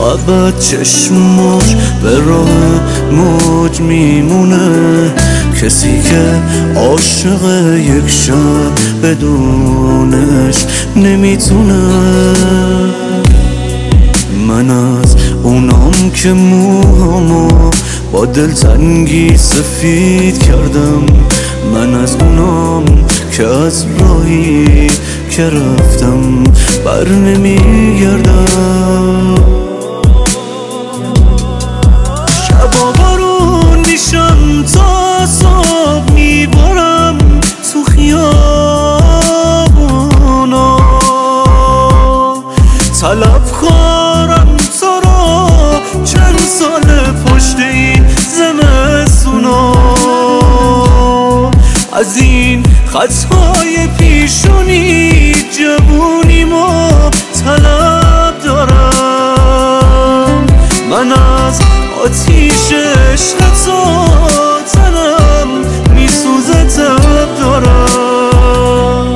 ابد چشماش به راه موج میمونه، کسی که عاشق یک شب بدونش نمیتونه. من از اونام که موهامو با دلتنگی سفید کردم، من از اونام که از راهی که رفتم بر نمیگردم. شبا بارون میشم تا صبح میبارم تو خیابونا، طلب خورم تو رو چند سال پشت این زمستونا. از این خطهای پیشونی جوونیمو طلب دارم، من از آتیش عشق تو تنم میسوزه تب دارم.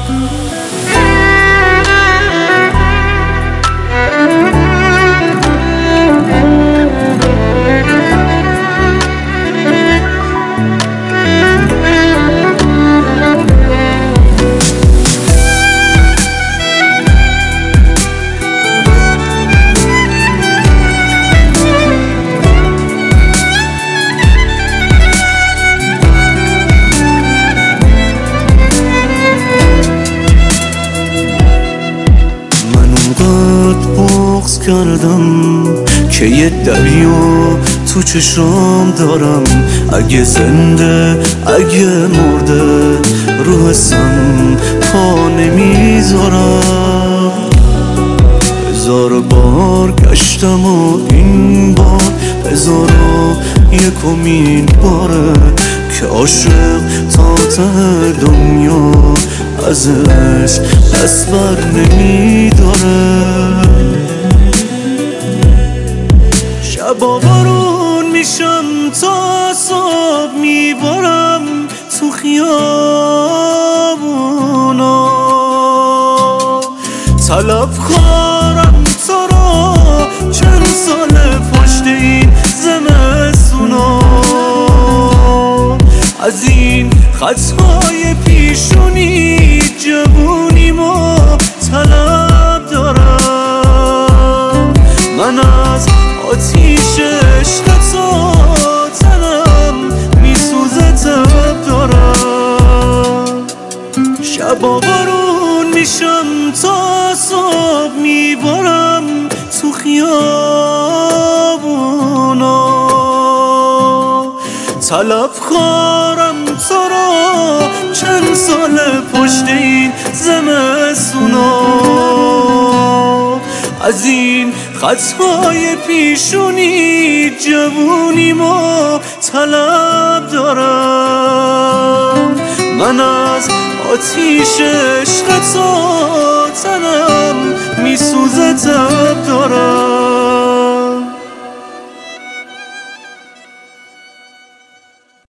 کردم که یه دریا تو چشام دارم، اگه زنده اگه مرده رو حسم پا نمیذارم. هزار بار گشتم و این بار 1001مین باره که عاشق تا ته دنیا ازش دست بر نمیداره. شبا بارون میشم تا صبح میبارم تو خیابونا، طلب خورم تو رو چند سال پشت این زمستونا. از این خطهای پیشونی جوونیمو طلب دارم، من از آتیش عشق تو تنم میسوزه تب دارم. شبا بارون میشم تا صبح میبارم تو خیابونا، طلب خورم تو رو چند سال پشت این زمستونا. از این خطهای پیشونی جوونیمو طلب دارم، من از آتیش عشق تو تنم میسوزه تب دارم.